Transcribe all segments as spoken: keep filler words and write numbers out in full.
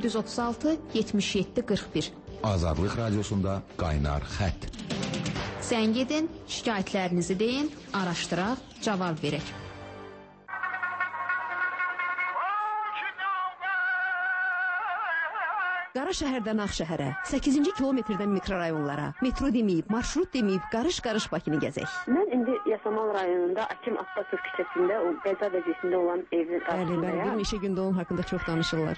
dörd yüz otuz altı yetmiş yeddi qırx bir. Azadlıq Radiosunda Qaynar Xətt. Zəng edin, şikayətlərinizi deyin, araşdıraq, cavab verək. Qaraşəhərdən Ağşəhərə, səkkizinci kilometrdən mikrorayonlara, metro deməyib, marşrut deməyib, qarış-qarış Bakını gəzək. Mən indi Yasamal rayonunda Akim Abbasov küçəsində, o Qəza vəziyyətində olan evin qarşısındayım. Bəli, bəli, bir neçə gündə onun haqqında çox danışırlar.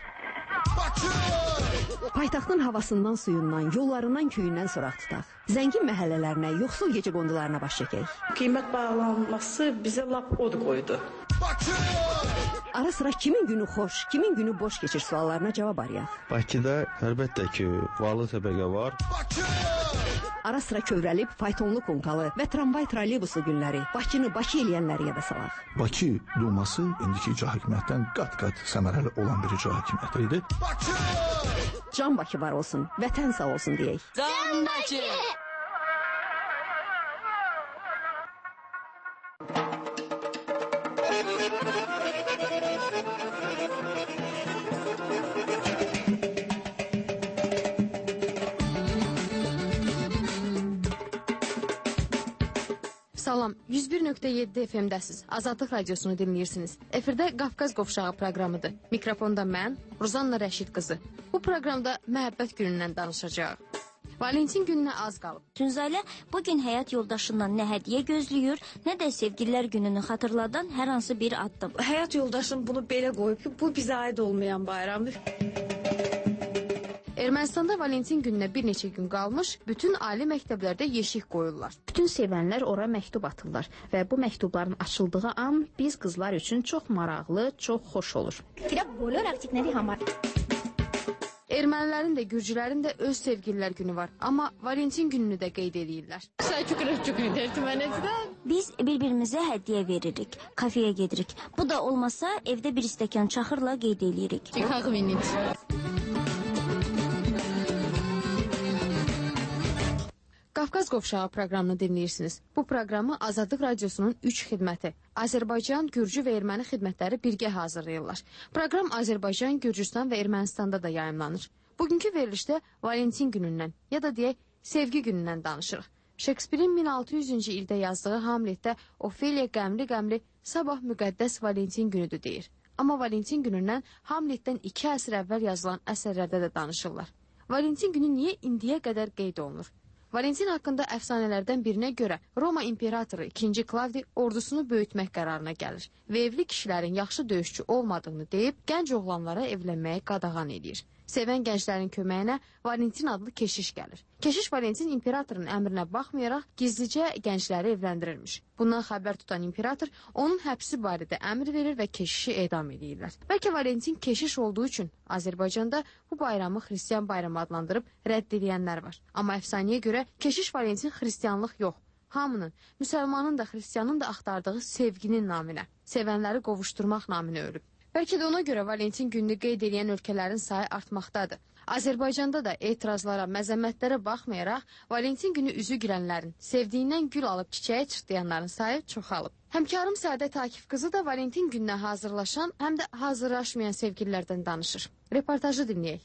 Paytaxtın havasından, suyundan, yollarından, köyündən soraq tutaq. Zəngin məhəllələrinə, yoxsul gecə qondularına baş çəkək. Qiymət bağlanması bizə lap od qoydu. Ara sıra kimin günü xoş, kimin günü boş keçir suallarına cavab arayaq. Bakıda əlbəttə ki, varlı təbəqə var. Ara sıra kövrəlib, faytonlu konkalı və tramvay trolleybusu günləri, Bakını Bakı eləyənləri yada salaq. Bakı Duması indiki icra hakimiyyətdən qat-qat səmərəli olan bir icra hakimiyyəti idi. Can Bakı var olsun, vətən sağ olsun deyək. Can Bakı! Salam, yüz bir nöqtə yeddi F M-dəsiz. Azadlıq Radiosunu dinləyirsiniz. Efirdə Qafqaz Qovşağı proqramıdır. Mikrofonda mən, Ruzanna Rəşid qızı. Bu proqramda məhəbbət günündən danışacağıq. Valentin gününə az qalıb. Tünzalə bugün həyat yoldaşından nə hədiyyə gözləyir, nə də sevgililər gününü xatırladan hər hansı bir addım. Həyat yoldaşım bunu belə qoyub ki, bu bizə aid olmayan bayramdır. Ermənistanda Valentin gününə bir neçə gün qalmış, bütün ali məktəblərdə yeşik qoyurlar. Bütün sevənlər ora məktub atırlar və bu məktubların açıldığı an biz qızlar üçün çox maraqlı, çox xoş olur. Ermənilərin də, gürcülərin də öz sevgililər günü var, amma Valentin gününü də qeyd edirlər. Biz bir-birimizə hədiyyə veririk, kafeyə gedirik. Bu da olmasa evdə bir stəkan çaxırla qeyd edirik. Qafqaz Qovşağı proqramını dinləyirsiniz. Bu proqramı Azadlıq Radiosunun üç xidməti, Azərbaycan, Gürcü və Erməni xidmətləri birgə hazırlayırlar. Proqram Azərbaycan, Gürcüstan və Ermənistanda da yayımlanır. Bugünkü verilişdə Valentin günündən, ya da deyək, sevgi günündən danışırıq. Şekspirin min altı yüzüncü ildə yazdığı Hamletdə Ofeliya qəmli-qəmli sabah müqəddəs Valentin günüdür deyir. Amma Valentin günündən Hamletdən iki əsr əvvəl yazılan əsərlərdə də danışırlar. Valentin günü niyə indiyə qədər qeyd olunur? Valentin haqqında əfsanələrdən birinə görə Roma imperatoru ikinci Klavdi ordusunu böyütmək qərarına gəlir və evli kişilərin yaxşı döyüşçü olmadığını deyib gənc oğlanlara evlənməyə qadağan edir. Sevən gənclərin köməyinə Valentin adlı keşiş gəlir. Keşiş Valentin imperatorun əmrinə baxmayaraq gizlicə gəncləri evləndirirmiş. Bundan xəbər tutan imperator onun həbsi barədə əmr verir və keşişi edam edirlər. Bəlkə Valentin keşiş olduğu üçün Azərbaycanda bu bayramı xristian bayramı adlandırıb rədd edənlər var. Amma əfsanəyə görə keşiş Valentin xristianlıq yox, hamının, müsəlmanın da, xristianın da axtardığı sevginin naminə, sevənləri qovuşturmaq naminə ölüb. Bəlkə də ona görə Valentin gününü qeyd edən ölkələrin sayı artmaqdadır. Azərbaycanda da etirazlara, məzəmmətlərə baxmayaraq, Valentin günü üzü gülənlərin, sevdiyindən gül alıb çiçəyə çırtlayanların sayı çoxalıb. Həmkarım Səadət Akif qızı da Valentin gününə hazırlaşan, həm də hazırlaşmayan sevgililərdən danışır. Reportajı dinləyək.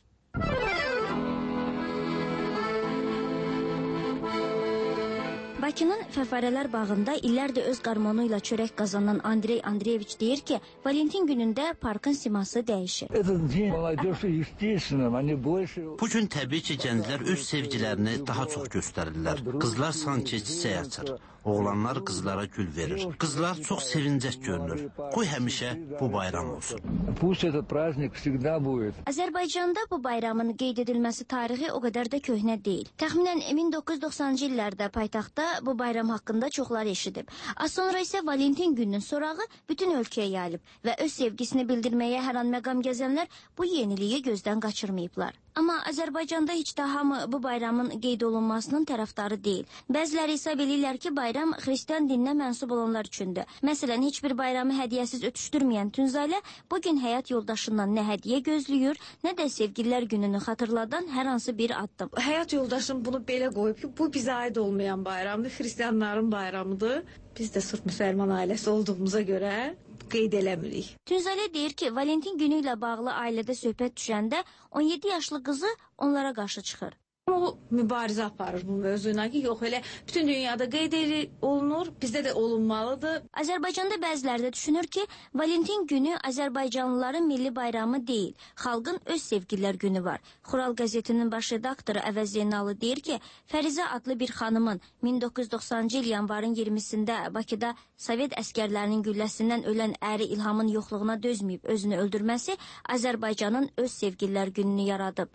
Bakının Fəfarələr bağında illərdir öz qarmonu ilə çörək qazanan Andrey Andreyeviç deyir ki, Valentin günündə parkın siması dəyişir. Bu gün təbii ki, gənclər öz sevgilərini daha çox göstərirlər. Qızlar sanki çiçək açır, oğlanlar qızlara gül verir. Qızlar çox sevincək görünür. Qoy həmişə bu bayram olsun. Azərbaycanda bu bayramın qeyd edilməsi tarixi o qədər də köhnə deyil. Təxminən min doqquz yüz doxsanıncı illərdə paytaxtda bu bayram haqqında çoxlar eşidib. Az sonra isə Valentin gününün sorağı bütün ölkəyə yayılıb və öz sevgisini bildirməyə hər an məqam gəzənlər bu yeniliyi gözdən qaçırmayıblar. Amma Azərbaycanda heç də hamı bu bayramın qeyd olunmasının tərəfdarı deyil. Bəziləri hesab edirlər ki, bayram xristian dininə mənsub olanlar üçündür. Məsələn, heç bir bayramı hədiyyəsiz ötüşdürməyən Tünzalə bugün həyat yoldaşından nə hədiyyə gözləyir, nə də sevgililər gününü xatırladan hər hansı bir addım. Həyat yoldaşım bunu belə qoyub ki, bu bizə aid olmayan bayramdır, xristianların bayramıdır. Biz də sırf müsəlman ailəsi olduğumuza görə qeyd eləmirik. Tünzalə deyir ki, Valentin günü ilə bağlı ailədə söhbət düşəndə on yeddi yaşlı qızı onlara qarşı çıxır. O mübarizə aparır bu mövzuna ki, yox elə bütün dünyada qeyd olunur, bizdə də olunmalıdır. Azərbaycanda bəziləri də düşünür ki, Valentin günü Azərbaycanlıların milli bayramı deyil, xalqın öz sevgililər günü var. Xural qəzetinin baş redaktoru Əvəz Zeynallı deyir ki, Fərizə adlı bir xanımın min doqquz yüz doxsanıncı il yanvarın iyirmisində Bakıda Sovet əskərlərinin gülləsindən ölən əri İlhamın yoxluğuna dözməyib özünü öldürməsi Azərbaycanın öz sevgililər gününü yaradıb.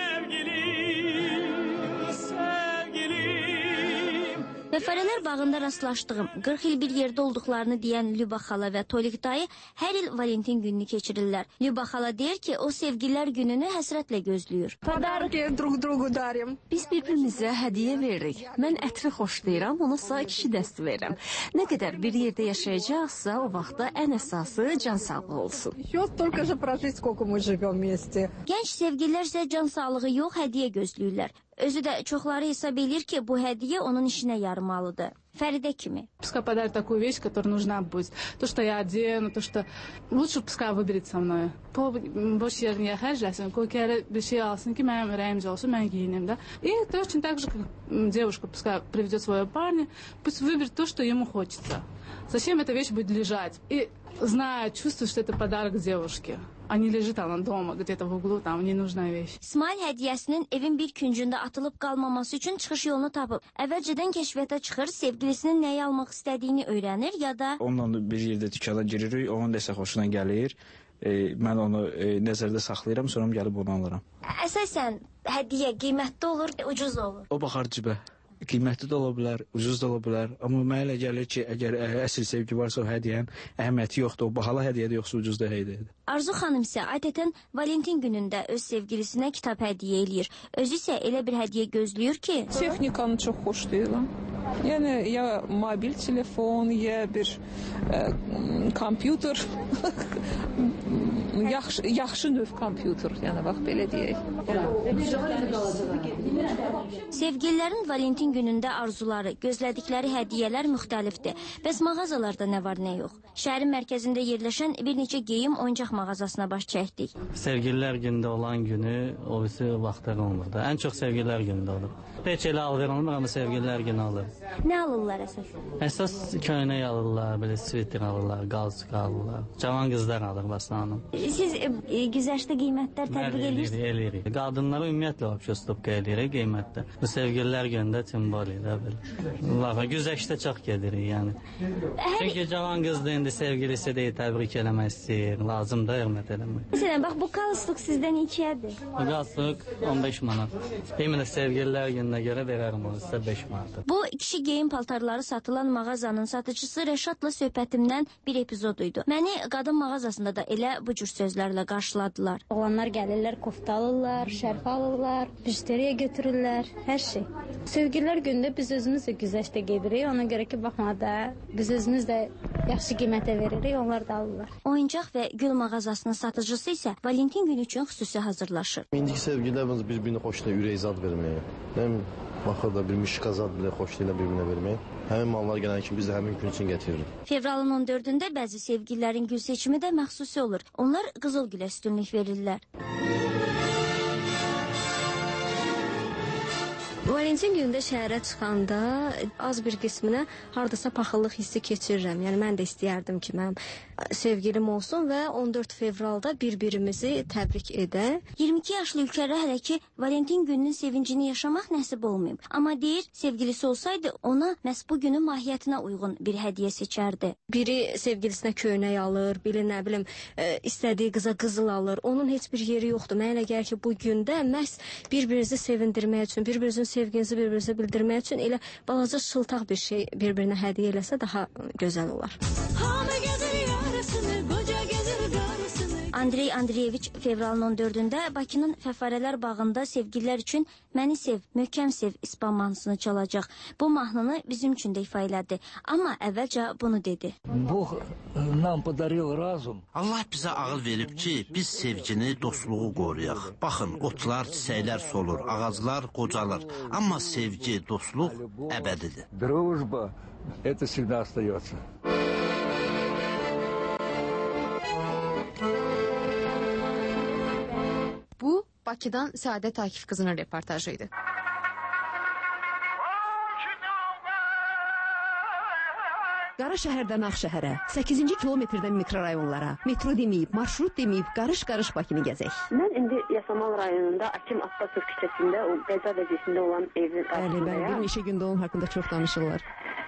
Fəfərələr bağında rastlaşdığım qırx il bir yerdə olduqlarını deyən Lüba xala və Tolik dayı hər il Valentin gününü keçirirlər. Lüba xala deyir ki, o sevgililər gününü həsrətlə gözləyir. Biz bir-birimizə hədiyyə veririk. Mən ətri xoşlayıram, ona sağ kişi dəsti verirəm. Nə qədər bir yerdə yaşayacaqsa, o vaxtda ən əsası can sağlığı olsun. Gənc sevgililər isə can sağlığı yox, hədiyyə gözləyirlər. Özü də çoxları hesab edir ki, bu hədiyyə onun işinə yaramalıdır. Fəridə kimi. Пускай подарит такую вещь, которая нужна будет. То, что я одену, то, что lучше пускай выберет со mной. Boş yerine xərcləsin, qoy kərə bir şey alsın ki, mənim ürəyimcə olsun, mən giyinim da. И точно так же, как девушка пускай приведет своего парня, пусть выберет то, что ему хочется. Зачем эта вещь будет лежать? И зная, чувствую, что это подарок девушке. А не lежит она дома, где-то в углу, там ненужная вещь. İsmail hədiyyəsinin evin bir küncündə atılıb qalmaması üçün çıxış yolunu tapıb. Əvvəlcədən kəşfiyyata çıxır, sevgilisinin nəyi almaq istədiyini öyrənir ya da... Onunla bir yerdə dükana giririk, onun desə xoşuna gəlir. E, mən onu e, nəzərdə saxlayıram, sonra gəlib onu alıram. Əsasən hədiyyə qiymətli olur, ucuz olur. O baxar cibə. Qiymətli də ola bilər, ucuz da ola bilər. Amma mənə elə gəlir ki, əgər əsl sevgi varsa o hədiyyənin əhəmiyyəti yoxdur. O bahalı hədiyyədir, yoxsa ucuz da hədiyyədir. Arzu xanım isə adətən Valentin günündə öz sevgilisinə kitab hədiyyə eləyir. Özü isə elə bir hədiyyə gözləyir ki... Texnikanı çox xoşlayıram. Yəni, ya mobil telefon, ya bir e, kompüter. yaxşı, yaxşı növ kompüter, yəni bax belə deyək. Sevgililərin Valentin günündə arzuları, gözlədikləri hədiyyələr müxtəlifdir. Bəs mağazalarda nə var, nə yox? Şəhərin mərkəzində yerləşən bir neçə geyim oyuncaq mağazasına baş çəkdik. Sevgililər günündə olan günü o birisi vaxtda olmur da. Ən çox sevgililər günündə olur. Heç elə alır olmur, amma sevgililər günü alır. Nə alırlar əsas? Əsas köynək alırlar, belə sviter alırlar, qalsuk alırlar. Cavan qızlar alır baslanım. Siz e, güzəştə qiymətlər tətbiq edirsiniz? Eləyirik. Qadınlara ümumiyyətlə vəbşə stopqa eləyirik qiymətdə. Bu sevgililər günündə timbol elə belə. Güzəştə çox gedirik, yəni. Çünki cavan qızdır, indi sevgilisi deyil, təbrik eləmək istəyir, lazım da hörmət eləmək. Məsələn, bax bu qalstuk sizdən neçədir? Bu qalstuk on beş manat. Demin sevgililər gününə görə verərəm onu sizə beş manat. Bu kişi geyim paltarları satılan mağazanın satıcısı Rəşadla söhbətimdən bir epizoduydu. Məni qadın mağazasında da elə bu cür sözlərlə qarşıladılar. Oğlanlar gəlirlər, kofta alırlar, şərf alırlar, bijteriya götürürlər, hər şey. Sevgililər günündə biz özümüz də güzəştə gedirik, ona görə ki, baxmada biz özümüz də yaxşı qiymətə veririk, onlar da alırlar. Oyuncaq və gül mağazasının satıcısı isə Valentin günü üçün xüsusi hazırlaşır. İndiki sevgililərimiz bir-birini xoşlayır, ürək zad verməyə. Həm baxır da bir müşqa zad bilə xoşlayırlar bir-birinə verməyə. Həmin mallar gələn kimi biz də həmin gün üçün gətiririk. Fevralın on dördündə bəzi sevgililərin gül seçimi də məxsusi olur. Onlar qızıl gülə üstünlük verirlər. Valentin günündə şəhərə çıxanda az bir qisminə hardasa paxıllıq hissi keçirirəm. Yəni mən də istəyərdim ki, mənim sevgilim olsun və on dörd fevralda bir-birimizi təbrik edək. iyirmi iki yaşlı ülkədə hələ ki Valentin gününün sevincini yaşamaq nəsib olmayıb. Amma deyir, sevgilisi olsaydı ona məhz bu günün mahiyyətinə uyğun bir hədiyyə seçərdi. Biri sevgilisinə köynək alır, biri nə bilim e, istədiyi qıza qızıl alır. Onun heç bir yeri yoxdur. Mənə elə gəlir ki, bu gündə məhz bir-birinizi sevindirmək üçün, bir-birinizin sevginizi bir-birinizə bildirmək üçün elə balaca şıltaq bir şey bir-birinə hədiyyə eləsə daha gözəl olar. Andrey Andreyeviç fevralın on dördündə Bakının Fəfarələr bağında sevgililər üçün Məni sev, möhkəm sev ispan mahnısını çalacaq. Bu mahnını bizim üçün də ifa elədi. Amma əvvəlcə bunu dedi. Bog nam podaril razum. Allah bizə ağıl verib ki, biz sevgini, dostluğu qoruyaq. Baxın, otlar, çiçəklər solur, ağaclar qocalır. Amma sevgi, dostluq əbədidir. Дружба, это всегда остается. Bakıdan Səadət Akif qızının reportajı idi. Qara şəhərdən Ağşəhərə, səkkizinci kilometrdən mikrorayonlara, metro deməyib, marşrut deməyib, qarış-qarış Bakını gəzək. Mən indi Yasamal rayonunda Akim Abbasov küçəsində o qəza vəziyyətində olan evin qarşısındayam. Bəli, bəli, bir neçə gündə onun haqqında çox danışırlar.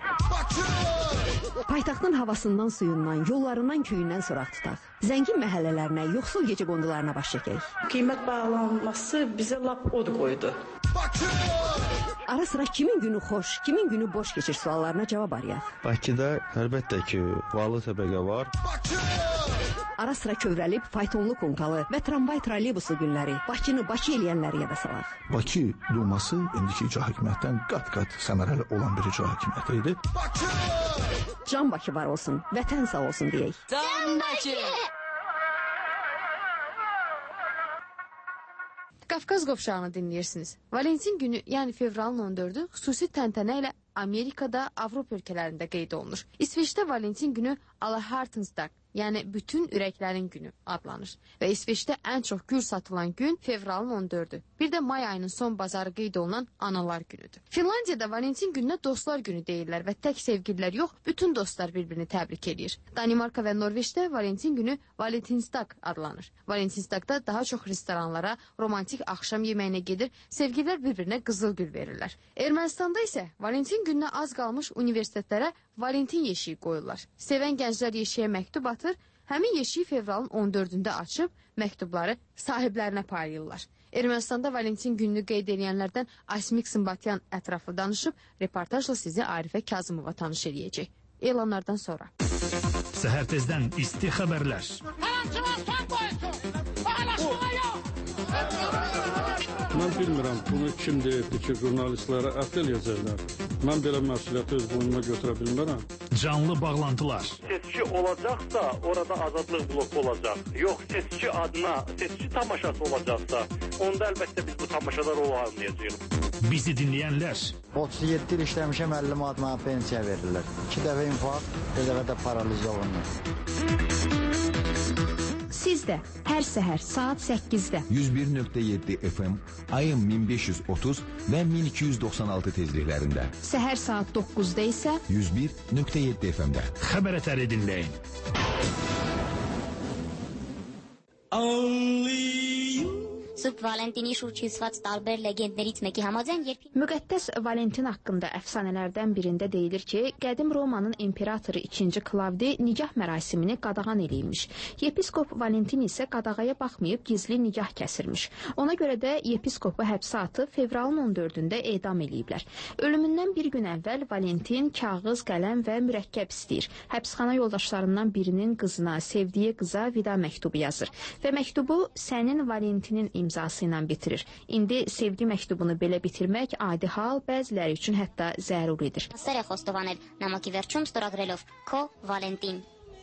Paytaxtın havasından, suyundan, yollarından, köyündən soraq tutaq. Zəngin məhəllələrinə, yoxsul gecə qondularına baş çəkək. Qiymət bağlanması bizə lap od qoydu. Ara sıra kimin günü xoş, kimin günü boş keçir suallarına cavab arayaq. Bakıda əlbəttə ki, varlı təbəqə var. Ara sıra kövrəlib faytonlu konkalı və tramvay trolleybuslu günləri, Bakını Bakı eləyənləri yada salaq. Bakı Duması indiki icra hakimiyyətdən qat-qat səmərəli olan bir icra hakimiyyəti idi. Can Bakı var olsun, vətən sağ olsun deyək. Can Bakı! Qafqaz qovşağını dinləyirsiniz. Valentin günü, yəni fevralın on dördü xüsusi təntənə ilə Amerikada, Avropa ölkələrində qeyd olunur. İsveçdə Valentin günü Allerherztag, yəni bütün ürəklərin günü adlanır. Və İsveçdə ən çox gül satılan gün fevralın on dördü. Bir də may ayının son bazarı qeyd olunan analar günüdür. Finlandiyada Valentin gününə dostlar günü deyirlər və tək sevgililər yox, bütün dostlar bir-birini təbrik edir. Danimarka və Norveçdə Valentin günü Valentinsdag adlanır. Valentinsdagda daha çox restoranlara, romantik axşam yeməyinə gedir, sevgililər bir-birinə qızıl gül verirlər. Ermənistanda isə Valentin gününə az qalmış universitetlərə Valentin yeşiyi qoyurlar. Sevən gənclər yeşiyə məktub atır, həmin yeşiyi fevralın on dördündə açıb məktubları sahiblərinə paylayırlar. Ermənistanda Valentin gününü qeyd edənlərdən Asmik Sımbatyan ətraflı danışıb, reportajla sizi Arifə Kazımova tanış edəcək. Elanlardan sonra. Səhər tezdən isti xəbərlər. Mən bilmirəm, bunu kim deyibdir ki, jurnalistlərə ət eləyəcəklər. Mən belə məsuliyyəti öz boynuma götürə bilmərəm. Canlı bağlantılar. Seçki olacaqsa, orada azadlıq bloku olacaq. Yox, seçki adına, seçki tamaşası olacaqsa, onda əlbəttə biz bu tamaşada rol almayacağıq. Bizi dinləyənlər. otuz yeddi il işləmişəm, əlli manat mənə pensiya verirlər. İki dəfə infarkt, bir dəfə də paraliz olunur. Siz də hər səhər saat səkkizdə yüz bir nöqtə yeddi F M, ayın min beş yüz otuz və min iki yüz doxsan altı tezliklərində. Səhər saat doqquzda isə yüz bir nöqtə yeddi F M'də. Xəbər ətəri dinləyin. Սուրբ Վալենտինի շուրջ հյուսված տարբեր լեգենդներից մեկի համաձայն երբ Müqəddəs Valentin haqqında əfsanələrdən birində deyilir ki, qədim Romanın imperatoru ikinci Klavdi nikah mərasimini qadağan eləymiş. Yepiskop Valentin isə qadağaya baxmayıb gizli nikah kəsirmiş. Ona görə də yepiskopu həbsə atıb fevralın on dördündə edam eləyiblər. Ölümündən bir gün əvvəl Valentin kağız, qələm və mürəkkəb istəyir. Həbsxana yoldaşlarından birinin qızına, sevdiyi qıza vida məktubu yazır və məktubu sənin Valentinin imzası ilə bitirir. İndi sevgi məktubunu belə bitirmək adi hal, bəziləri üçün hətta zəruridir. Սեր է խոստովանել նամակի վերջում ստորագրելով Քո Վալենտին։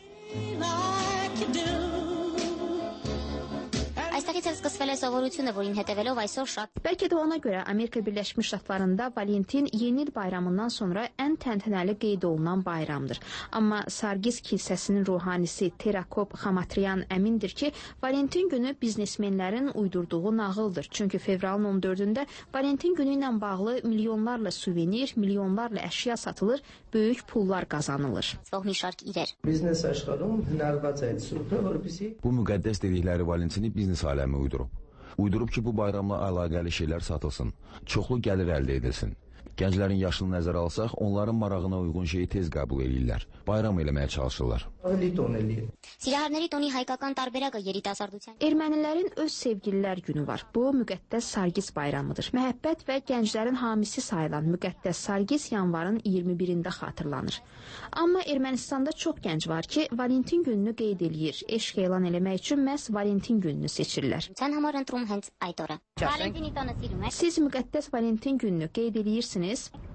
Այստեղից էլ սկսվել է սովորությունը, որին հետևելով այսօր շատ Bəlkə də ona görə Amerika Birləşmiş Ştatlarında Valentin yeni il bayramından sonra ən təntənəli qeyd olunan bayramdır. Amma Sargis kilsəsinin ruhanisi Terakop Xamatriyan əmindir ki, Valentin günü biznesmenlərin uydurduğu nağıldır. Çünki fevralın on dördündə Valentin günü ilə bağlı milyonlarla suvenir, milyonlarla əşya satılır, böyük pullar qazanılır. մի շարք իրեր։ Biznes aşkının hünərbət edildi, որ bizi Bu müqəddəs dedikləri Valentini biznes aləmi uydurub. Uydurub ki, bu bayramla əlaqəli şeylər satılsın, çoxlu gəlir əldə edilsin. Gənclərin yaşını nəzərə alsaq, onların marağına uyğun şeyi tez qəbul edirlər. Bayram eləməyə çalışırlar. Սիրահարների տոնի հայկական տարբերակը երիտասարդության Ermənilərin öz sevgililər günü var. Bu müqəddəs Sargis bayramıdır. Məhəbbət və gənclərin hamisi sayılan müqəddəs Sargis yanvarın iyirmi birində xatırlanır. Amma Ermənistanda çox gənc var ki, Valentin gününü qeyd eləyir. Eşq elan eləmək üçün məhz Valentin gününü seçirlər. Sən համար ընտրում հենց այդ օրը։ Վալենտինի տոնը սիրում եք։ Siz müqəddəs Valentin gününü qeyd eləyirsiniz?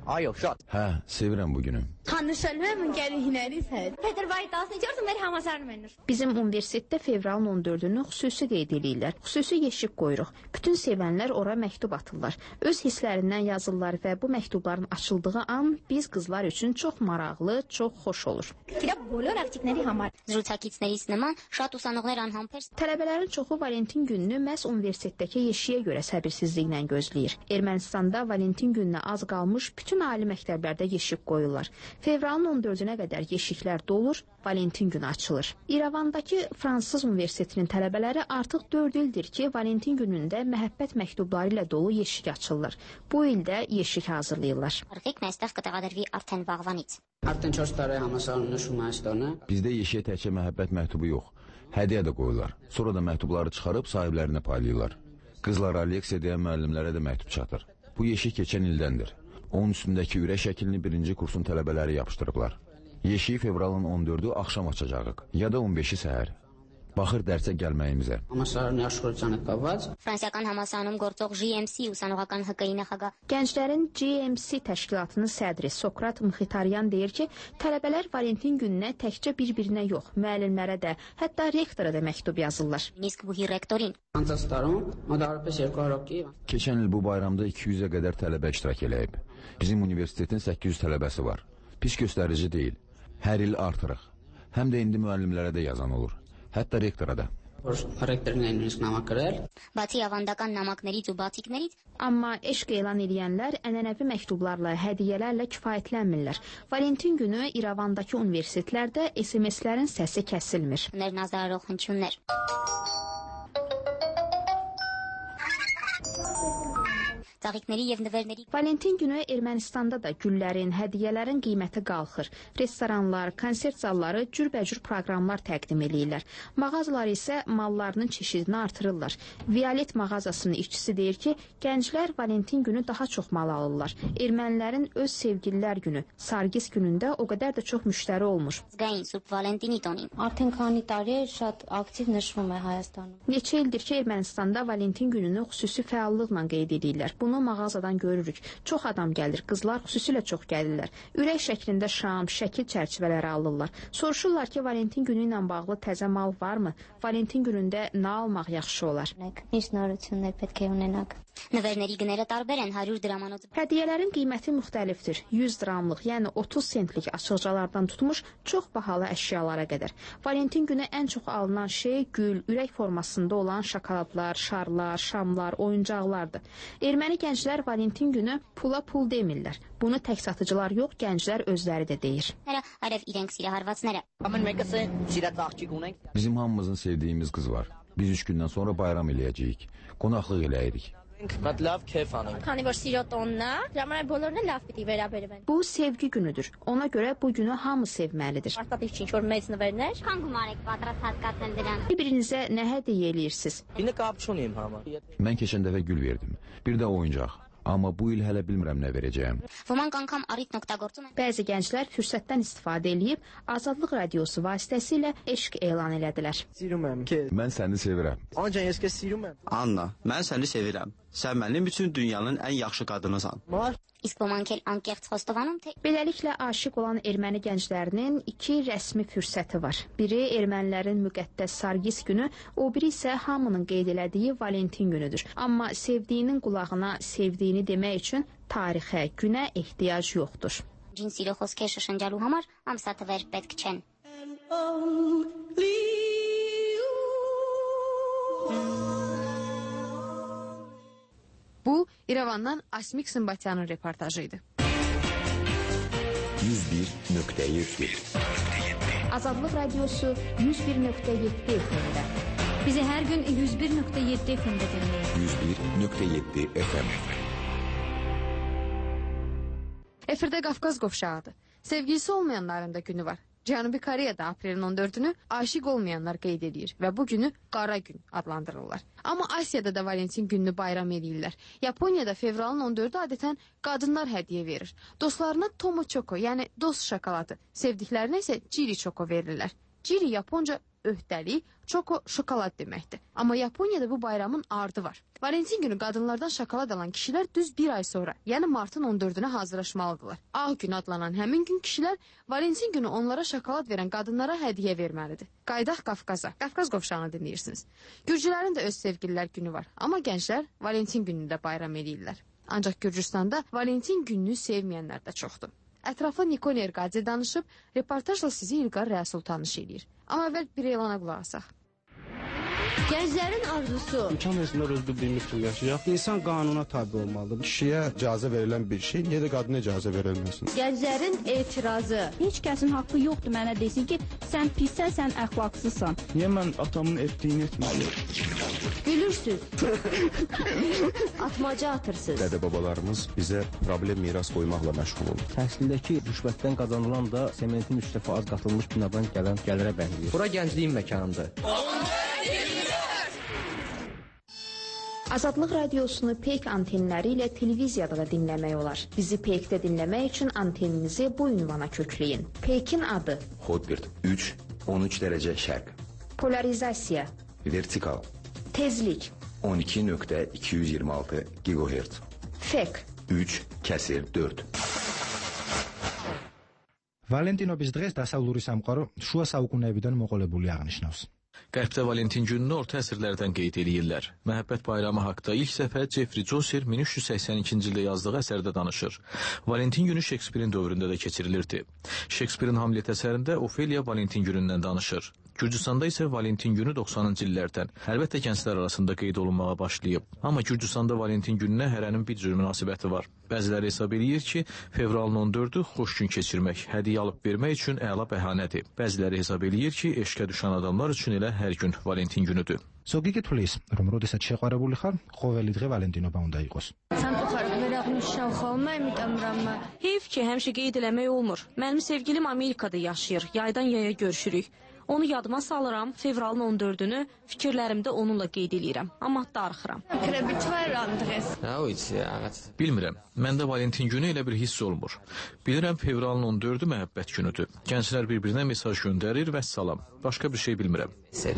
Hə, sevirəm bu günü. Tanışalım gəlihlərisən. Peter Baytas necəsən mən həmasar mənir. Bizim universitetdə fevralın on dördünü xüsusi qeyd edirlər. Xüsusi yeşik qoyuruq. Bütün sevənlər ora məktub atırlar. Öz hisslərindən yazırlar və bu məktubların açıldığı an biz qızlar üçün çox maraqlı, çox xoş olur. բոլոր ակտիվների համար զրուցակիցներից նման շատ ուսանողներ անհամբեր. Tələbələrin çoxu Valentin gününü məhz universitetdəki yeşiyə görə səbirsizliklə gözləyir. Ermənistanda Valentin gününə az qalmış bütün ali məktəblərdə yeşik qoyurlar. Fevralın on dördünə qədər yeşiklər dolur, Valentin günü açılır. İrəvandakı Fransız Universitetinin tələbələri artıq dörd ildir ki, Valentin günündə məhəbbət məktubları ilə dolu yeşik açırlar. Bu ildə yeşik hazırlayırlar. Arxիկ մեստեղ կտեղադրվի արդեն վաղվանից. Արդեն չորս տարի համասարում նշում Հայաստանը. Bizdə yeşiyə təkcə məhəbbət məktubu yox, hədiyyə də qoyurlar. Sonra da məktubları çıxarıb sahiblərinə paylayırlar. Qızlara, leksiya deyən müəllimlərə də məktub çatır. Bu yeşik keçən ildəndir. Onun üstündəki ürək şəklini birinci kursun tələbələri yapışdırıblar. Yeşiyi fevralın on dördü axşam açacağıq, ya da on beşi səhər. Baxır dərsə gəlməyimizə. Համասարանի աշխորհությանը կապված Ֆրանսիական համալսարանում գործող G M C ուսանողական H K I նախագահ Gənclərin G M C təşkilatının sədri Sokrat Mxitaryan deyir ki, tələbələr Valentin gününə təkcə bir-birinə yox, müəllimlərə də, hətta rektora da məktub yazırlar. Նիսկ բուհի ռեկտորին անցած տարում մոտավորապես երկու հարյուրի Keçən il bu bayramda iki yüzə qədər tələbə iştirak eləyib. Bizim universitetin səkkiz yüz tələbəsi var. Pis göstərici deyil. Hər il artırıq. Həm də indi müəllimlərə də yazan olur. Hətta rektora da. Rektorların nüsx namakırır. Բացի ավանդական նամակներից ու բացիկներից Amma eşq elan edənlər ənənəvi məktublarla, hədiyyələrlə kifayətlənmirlər. Valentin günü İrəvandakı universitetlərdə S M S-lərin səsi kəsilmir. ներնազարող հնչյուններ. Ծաղիկների եւ նվերների Valentin günü Ermənistanda da güllərin, hədiyyələrin qiyməti qalxır. Restoranlar, konsert zalları cürbəcür proqramlar təqdim eləyirlər. Mağazalar isə mallarının çeşidini artırırlar. Violet mağazasının işçisi deyir ki, gənclər Valentin günü daha çox mal alırlar. Ermənilərin öz sevgililər günü, Sargis günündə o qədər də çox müştəri olmur. Զգային Սուրբ Վալենտինի տոնին. Արդեն քանի տարի է շատ ակտիվ նշվում է Հայաստանում. Neçə ildir ki, Ermənistanda Valentin gününü xüsusi fəallıqla qeyd edirlər. Bunu mağazadan görürük. Çox adam gəlir, qızlar xüsusilə çox gəlirlər. Ürək şəklində şam, şəkil çərçivələri alırlar. Soruşurlar ki, Valentin günü ilə bağlı təzə mal varmı? Valentin günündə nə almaq yaxşı olar? Ինչ նորություններ պետք է ունենաք։ Նվերների գները տարբեր են հարյուր դրամանոց։ Hədiyyələrin qiyməti müxtəlifdir. yüz dramlıq, yəni otuz sentlik açıqcalardan tutmuş çox bahalı əşyalara qədər. Valentin günü ən çox alınan şey gül, ürək formasında olan şokoladlar, şarlar, şamlar, oyuncaqlardır. Erməni gənclər Valentin günü pula pul demirlər. Bunu tək satıcılar yox, gənclər özləri də deyir. Արև իրենք սիրահարվածները։ Bizim hamımızın sevdiyimiz qız var. Biz üç gündən sonra bayram eləyəcəyik. Qonaqlıq eləyirik. Քանի որ սիրո տոնն է, ժամանակ բոլորն էլ լավ պիտի վերաբերվեն։ Bu sevgi günüdür. Ona görə bu günü hamı sevməlidir. Արտադիր ինչ որ մեծ նվերներ։ Քան գումար եք պատրաստ հատկացնել դրան։ Bir-birinizə nə hədiyyə eləyirsiniz? Mən keçən dəfə gül verdim. Bir də oyuncaq. Amma bu il hələ bilmirəm nə verəcəyəm. Ոմանք անգամ առիթն օգտագործում են։ Bəzi gənclər fürsətdən istifadə edib Azadlıq radiosu vasitəsilə eşq elan elədilər. Mən səni sevirəm. Anna, mən səni sevirəm. Sən mənim üçün dünyanın ən yaxşı qadınısan. Իսկ ոմանք էլ անկեղծ խոստովանում, թե Beləliklə aşiq olan erməni gənclərinin iki rəsmi fürsəti var. Biri ermənilərin müqəddəs Sargis günü, o biri isə hamının qeyd elədiyi Valentin günüdür. Amma sevdiyinin qulağına sevdiyini demək üçün tarixə, günə ehtiyac yoxdur. ջին սիրո խոսքեր շշնջալու համար ամսաթվեր պետք չեն։ Bu, İrəvandan Asmik Sımbatyanın reportajıydı. yüz bir nöqtə yeddi Azadlıq radiosu yüz bir nöqtə yeddi F M-də. Bizi hər gün yüz bir nöqtə yeddi F M-də dinləyin. yüz bir nöqtə yeddi F M. Efirdə Qafqaz qovşağıdır. Sevgilisi olmayanların da günü var. Cənubi Koreyada aprelin on dördünü aşiq olmayanlar qeyd edir və bu günü qara gün adlandırırlar. Amma Asiyada da Valentin gününü bayram edirlər. Yaponiyada fevralın on dördü adətən qadınlar hədiyyə verir. Dostlarına Tomo Choco, yəni dost şokoladı, sevdiklərinə isə Jiri Choco verirlər. Jiri Yaponca öhdəlik, çoko şokolad deməkdir. Amma Yaponiyada bu bayramın ardı var. Valentin günü qadınlardan şokolad alan kişilər düz bir ay sonra, yəni martın on dördünə hazırlaşmalıdırlar. Ağ gün adlanan həmin gün kişilər Valentin günü onlara şokolad verən qadınlara hədiyyə verməlidir. Qaydaq Qafqaza, Qafqaz qovşağını dinləyirsiniz. Gürcülərin də öz sevgililər günü var, amma gənclər Valentin gününü də bayram edirlər. Ancaq Gürcüstanda Valentin gününü sevməyənlər də çoxdur. Ətraflı Nikol Erqadze danışıb, reportajla sizi İlqar Rəsul tanış edir. Amma əvvəl bir elana qulaq asaq. Gənclərin arzusu. İmkan versinlər öz bildiyimiz kimi yaşayaq. İnsan qanuna tabi olmalıdır. Kişiyə icazə verilən bir şey, niyə də qadına icazə verilməsin? Gənclərin etirazı. Heç kəsin haqqı yoxdur mənə desin ki, sən pissən, sən əxlaqsızsan. Niyə mən atamın etdiyini etməliyim? Gülürsüz. Atmaca atırsınız. Dədə-babalarımız bizə problem miras qoymaqla məşğul olur. Təhsildəki rüşvətdən qazanılan da sementin üç dəfə az qatılmış binadan gələn gəlirə bənzəyir. Bura gəncliyin məkanıdır. Azadlıq radiosunu Peyk antenləri ilə televiziyada da dinləmək olar. Bizi Peykdə dinləmək üçün anteninizi bu ünvana kökləyin. Peykin adı Hotbird üç on üç dərəcə şərq. Polarizasiya Vertikal Tezlik on iki nöqtə iki yüz iyirmi altı gigahertz. Fek üç kəsir dörd. ვალენტინობის დღეს დასავლური სამყარო შუა საუკუნეებიდან მოყოლებული აღნიშნავს. Qərbdə Valentin gününü orta əsrlərdən qeyd edirlər. Məhəbbət bayramı haqda ilk səfər Jeffrey Chaucer min üç yüz səksən ikinci ildə yazdığı əsərdə danışır. Valentin günü Şekspirin dövründə də keçirilirdi. Şekspirin Hamlet əsərində Ofeliya Valentin günündən danışır. Gürcüstanda isə Valentin günü doxsanıncı illərdən, əlbəttə gənclər arasında qeyd olunmağa başlayıb. Amma Gürcüstanda Valentin gününə hərənin bir cür münasibəti var. Bəziləri hesab edir ki, fevralın on dördü xoş gün keçirmək, hədiyyə alıb vermək üçün əla bəhanədir. Bəziləri hesab edir ki, eşqə düşən adamlar üçün elə hər gün Valentin günüdür. ზოგი გითვლის, რომ როდესაც შეყვარებული ხარ, ყოველი დღე ვალენტინობა უნდა იყოს. Santuxar verəğmişəm xalma, ümidəm rəmmə. Heyf ki, həmişə qeyd eləmək olmur. Mənim sevgilim Amerikada yaşayır, yaydan yaya görüşürük. Onu yadıma salıram, fevralın on dördünü fikirlərimdə onunla qeyd edirəm, amma darıxıram. Bilmirəm, məndə Valentin günü elə bir hiss olmur. Bilirəm, fevralın on dördü məhəbbət günüdür. Gənclər bir-birinə mesaj göndərir və salam. Başqa bir şey bilmirəm.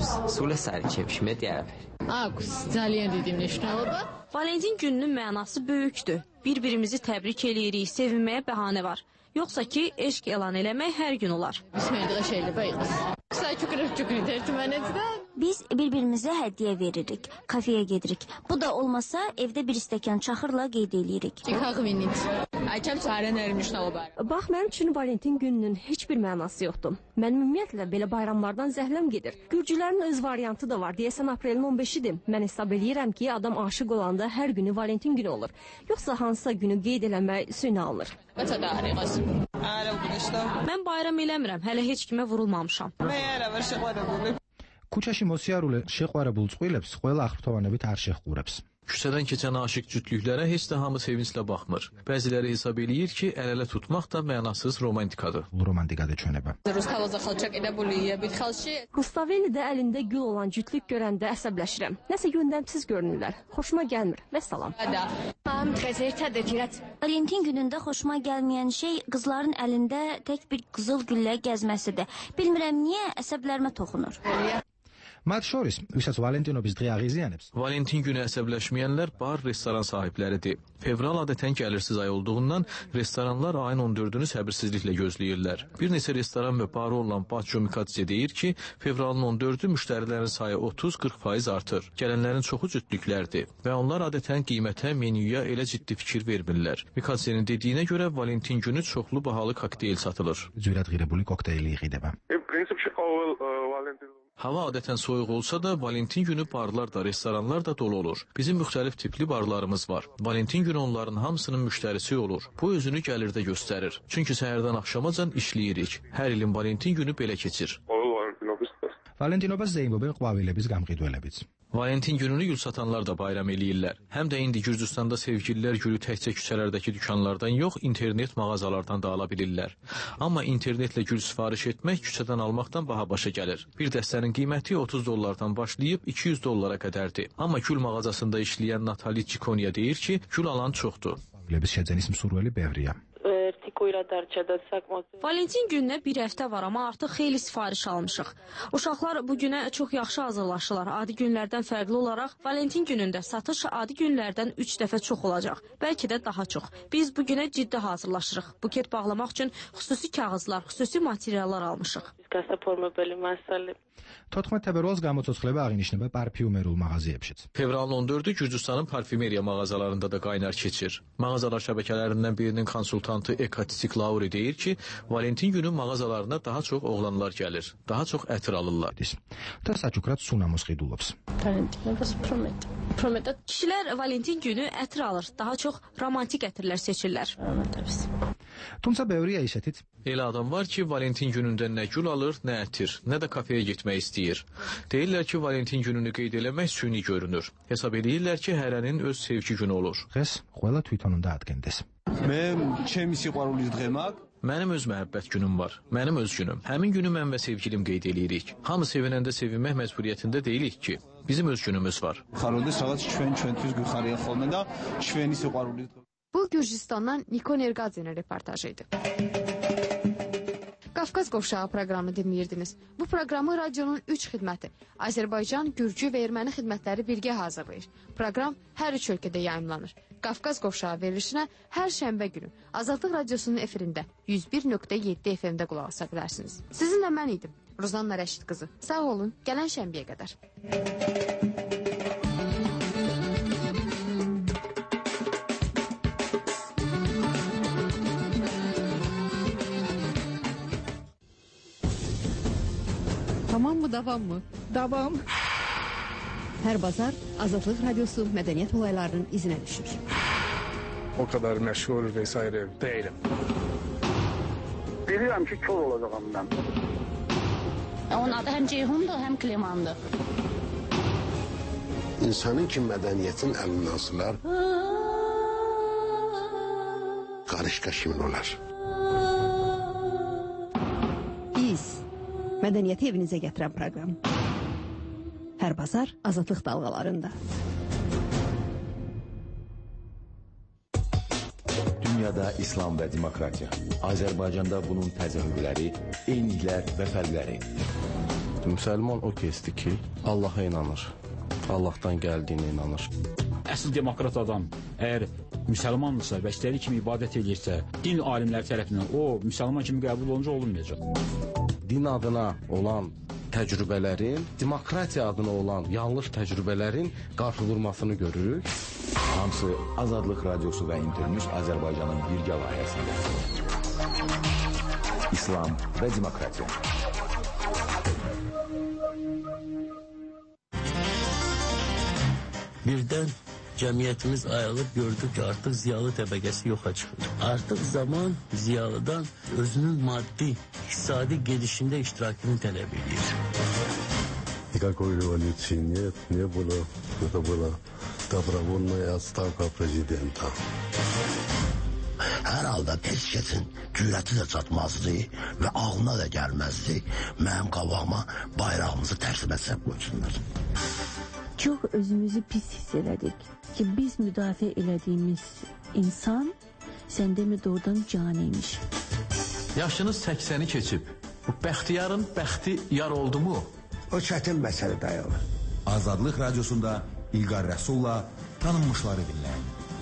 Valentin gününün mənası böyükdür. Bir-birimizi təbrik eləyirik, sevinməyə bəhanə var. Yoxsa ki, eşq elan eləmək hər gün olar. Biz bir-birimizə hədiyyə veririk, kafeyə gedirik. Bu da olmasa evdə bir stəkan çaxırla qeyd eləyirik. Bax, mənim üçün Valentin gününün heç bir mənası yoxdur. Mənim ümumiyyətlə belə bayramlardan zəhləm gedir. Gürcülərin öz variantı da var. Deyəsən aprelin on beşidir. Mən hesab eləyirəm ki, adam aşıq olanda hər günü Valentin günü olur. Yoxsa hansısa günü qeyd eləmək süynə alınır. Mən bayram eləmirəm, hələ heç kimə vurulmamışam. ქუჩაში მოსიარულე შეყვარებულ წყვილებს ყველა აღფრთოვანებით არ შეჰყურებს. Küçədən keçən aşıq cütlüklərə heç də hamı sevinclə baxmır. Bəziləri hesab eləyir ki, əl-ələ tutmaq da mənasız romantikadır. Romantikadır çönəbə. Rustavelidə əlində gül olan cütlük görəndə əsəbləşirəm. Nəsə göndəmsiz görünürlər. Xoşuma gəlmir. Və salam. Valentin günündə xoşuma gəlməyən şey qızların əlində tək bir qızıl güllə gəzməsidir. Bilmirəm niyə əsəblərimə toxunur. მათ შორის, ვისაც ვალენტინობის დღე აღიზიანებს. Valentin günü əsəbləşməyənlər bar, restoran sahibləridir. Fevral adətən gəlirsiz ay olduğundan restoranlar ayın on dördünü səbirsizliklə gözləyirlər. Bir neçə restoran və barı olan Batço Mikadze deyir ki, fevralın on dördü müştərilərin sayı otuz qırx faiz artır. Gələnlərin çoxu cütlüklərdir və onlar adətən qiymətə, menyuya elə ciddi fikir vermirlər. Mikadzenin dediyinə görə Valentin günü çoxlu bahalı kokteyl satılır. ძვირად ღირებული kokteyli იყიდება. Hava adətən soyuq olsa da, Valentin günü barlar da, restoranlar da dolu olur. Bizim müxtəlif tipli barlarımız var. Valentin günü onların hamısının müştərisi olur. Bu özünü gəlirdə göstərir. Çünki səhərdən axşamacan işləyirik. Hər ilin Valentin günü belə keçir. ვალენტინობას ზეიმობენ ყვავილების გამყიდველებიც. Valentin gününü gül satanlar da bayram eləyirlər. Həm də indi Gürcüstanda sevgililər gülü təkcə küçələrdəki dükanlardan yox, internet mağazalardan da ala bilirlər. Amma internetlə gül sifariş etmək küçədən almaqdan baha başa gəlir. Bir dəstənin qiyməti otuz dollardan başlayıb iki yüz dollara qədərdir. Amma gül mağazasında işləyən Natali Çikonya deyir ki, gül alan çoxdur. Ვლების შეძენის მსურველი ბევრია. Valentin gününə bir həftə var, amma artıq xeyli sifariş almışıq. Uşaqlar bu günə çox yaxşı hazırlaşırlar. Adi günlərdən fərqli olaraq Valentin günündə satış adi günlərdən üç dəfə çox olacaq. Bəlkə də daha çox. Biz bu günə ciddi hazırlaşırıq. Buket bağlamaq üçün xüsusi kağızlar, xüsusi materiallar almışıq. Totxma təbərrüz qamotoçxləbə ağinişnəbə parfyumerul mağazaya pişit. Fevralın on dördü Gürcüstanın parfümeriya mağazalarında da qaynar keçir. Mağazalar şəbəkələrindən birinin konsultantı Ekatisik Lauri deyir ki, Valentin günü mağazalarına daha çox oğlanlar gəlir, daha çox ətir alırlar. Təsəkkükrat sunamos qeydulovs. Kişilər Valentin günü ətir alır, daha çox romantik ətirlər seçirlər. Tunsa bəvriyə işətit. Elə adam var ki, Valentin günündə nə gül alır, nə ətir, nə də kafeyə getmək istəyir. Deyirlər ki, Valentin gününü qeyd eləmək süni görünür. Hesab edirlər ki, hərənin öz sevgi günü olur. Xəs, xoyla tuytonunda adgəndes. Mənim çemisi qaruliz dremak. Mənim öz məhəbbət günüm var. Mənim öz günüm. Həmin günü mən və sevgilim qeyd eləyirik. Hamı sevinəndə sevinmək məcburiyyətində deyilik ki, bizim öz günümüz var. Bu Gürcüstandan Nikon Erqadzinin reportajıydı. Qafqaz Qovşağı proqramını dinləyirdiniz. Bu proqramı radionun üç xidməti Azərbaycan, Gürcü və Erməni xidmətləri birgə hazırlayır. Proqram hər üç ölkədə yayımlanır. Qafqaz Qovşağı verilişinə hər şənbə günü Azadlıq Radiosunun efirində yüz bir nöqtə yeddi F M-də qulaq asa bilərsiniz. Sizinlə mən idim, Ruzanna Rəşid qızı. Sağ olun, gələn şənbəyə qədər. Tamam mı, davam mı? Davam. Hər bazar Azadlıq Radiosu mədəniyyət olaylarının izinə düşür. O kadar məşğul vesaire değilim. Bilirəm ki, kör olacağım mən. Onun adı həm Ceyhundur, həm Klemandır. İnsanın ki, mədəniyyətin əlindən asılar, qarışqa kimin olar? Biz mədəniyyəti evinizə gətirən proqram. Hər bazar Azadlıq dalğalarında. Dünyada İslam və demokratiya. Azərbaycanda bunun təzahürləri, eyniliklər və fərqləri. Müsəlman o kəsdir ki, Allaha inanır. Allahdan gəldiyinə inanır. Əsl demokrat adam əgər müsəlmandırsa və istədiyi kimi ibadət edirsə, din alimləri tərəfindən o müsəlman kimi qəbul olunca olunmayacaq. Din adına olan təcrübələrin, demokratiya adına olan yanlış təcrübələrin qarşıdurmasını görürük. Hamısı Azadlıq Radiosu və Internews Azərbaycanın birgə layihəsində. İslam və demokratiya. Birdən cəmiyyətimiz ayılıb gördük ki, artıq ziyalı təbəqəsi yoxa çıxır. Artıq zaman ziyalıdan özünün maddi, iqtisadi gedişində iştirakını tələb edir. Никакой революции нет, не было. Это была добровольная отставка президента. Hər halda heç kəsin cürəti də çatmazdı və ağlına da gəlməzdi. Mənim qabağıma bayrağımızı tərsim etsək qoysunlar. Çox özümüzü pis hiss elədik ki, biz müdafiə elədiyimiz insan səndə mi doğrudan caniymiş. Yaşınız səksəni keçib. Bu bəxtiyarın bəxti yar oldu mu? O çətin məsələ dayanır. Azadlıq Radiosunda İlqar Rəsulla tanınmışları dinləyin.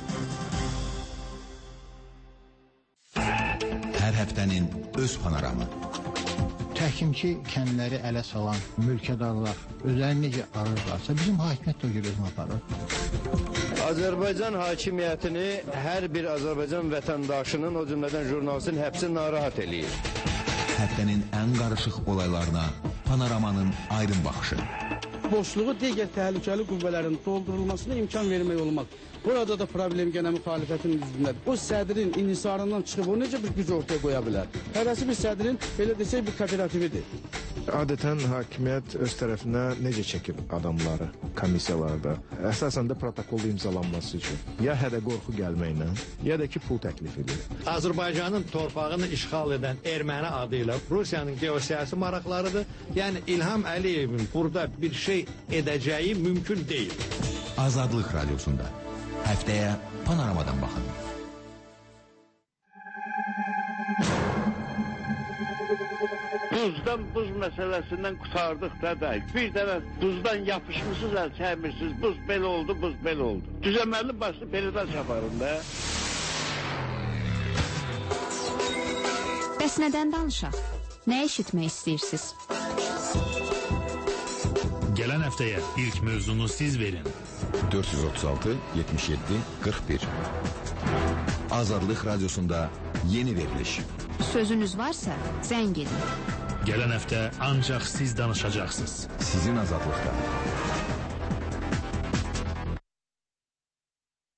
Hər həftənin öz panoramı. Təkim ki, kəndləri ələ salan mülkədarlar özlərini necə arırlarsa, bizim hakimiyyət də görürüz aparır. Azərbaycan hakimiyyətini hər bir Azərbaycan vətəndaşının, o cümlədən jurnalistin həbsi narahat eləyir. Həftənin ən qarışıq olaylarına panoramanın aydın baxışı. Boşluğu digər təhlükəli qüvvələrin doldurulmasına imkan vermək olmaq. Burada da problem gənə müxalifətin üzündədir. O sədrin inhisarından çıxıb o necə bir güc ortaya qoya bilər? Hərəsi bir sədrin, belə desək, bir kooperatividir. Adətən hakimiyyət öz tərəfinə necə çəkir adamları komissiyalarda? Əsasən də protokolda imzalanması üçün. Ya hədə qorxu gəlməklə, ya da ki, pul təklif edir. Azərbaycanın torpağını işğal edən erməni adıyla Rusiyanın geosiyasi maraqlarıdır. Yəni İlham Əliyevin burada bir şey edəcəyi mümkün deyil. Azadlıq Radiosunda həftəyə panoramadan baxın. Buzdan, buz məsələsindən qutardıq da da. Bir dənə buzdan yapışmışsınız, əl çəkmirsiniz. Buz belə oldu, buz belə oldu. Düzəməli başlı belədən çaparım da. Bəs nədən danışaq? Nə eşitmək istəyirsiniz? Gələn həftəyə ilk mövzunu siz verin. dörd yüz otuz altı yetmiş yeddi qırx bir. Azadlıq Radiosunda yeni veriliş. Sözünüz varsa zəng edin. Gələn həftə ancaq siz danışacaqsınız. Sizin azadlıqda.